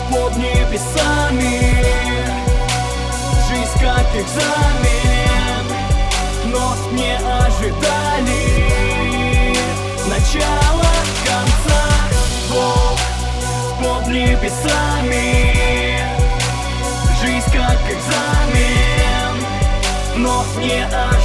под небесами. Жизнь как экзамен, но не ожидали начала конца. Бог под небесами. Жизнь как экзамен, но не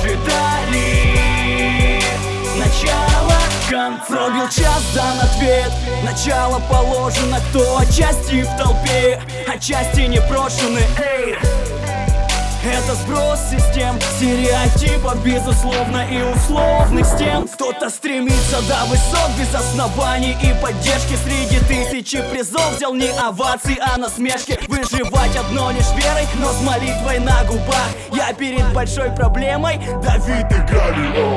ожидали начала конца. Пробил час, дан ответ, начало положено. Кто отчасти в толпе, отчасти непрошены. Эй! Это сброс систем, стереотипов, безусловно, и условных стен. Кто-то стремится до высот без оснований и поддержки. Среди тысячи призов взял не овации, а насмешки. Выживать одно лишь верой, но с молитвой на губах. Я перед большой проблемой Давид и Голиаф.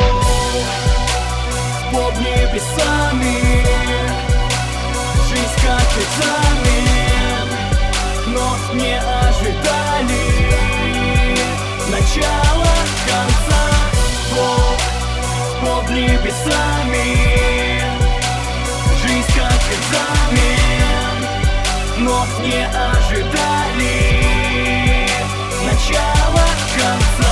Под небесами. Жизнь как экзамен, но не ожидали начала конца. Бог под небесами. Жизнь как экзамен, но не ожидали начала конца.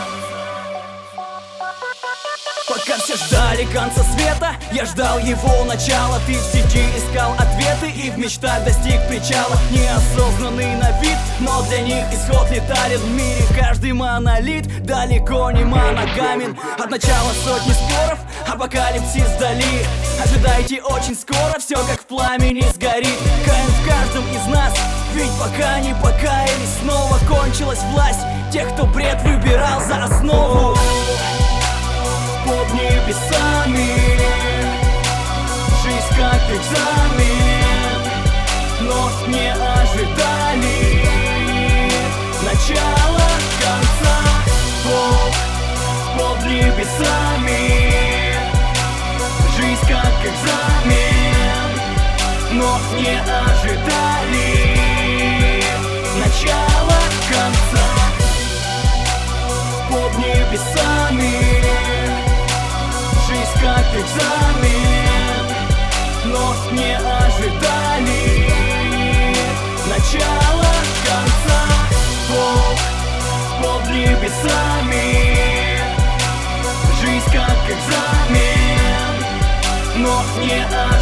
Пока все ждали конца света, я ждал его начала. Ты в сети искал ответы и в мечтах достиг причала. Неосознанный на вид, но для них исход летален. В мире каждый монолит далеко не моногамен. От начала сотни споров, апокалипсис вдали. Ожидайте очень скоро, все как в пламени сгорит. Каин в каждом из нас, ведь пока не покаялись. Снова кончилась власть тех, кто бред выбирал за основу. Под небесами. Жизнь как экзамен, но не ожидали начала конца. Бог под небесами. Жизнь как экзамен, но не ожидали начала конца. Под небесами. Жизнь как экзамен, но не ожидали начала конца. Бог под небесами. Жизнь как экзамен, но не ожидали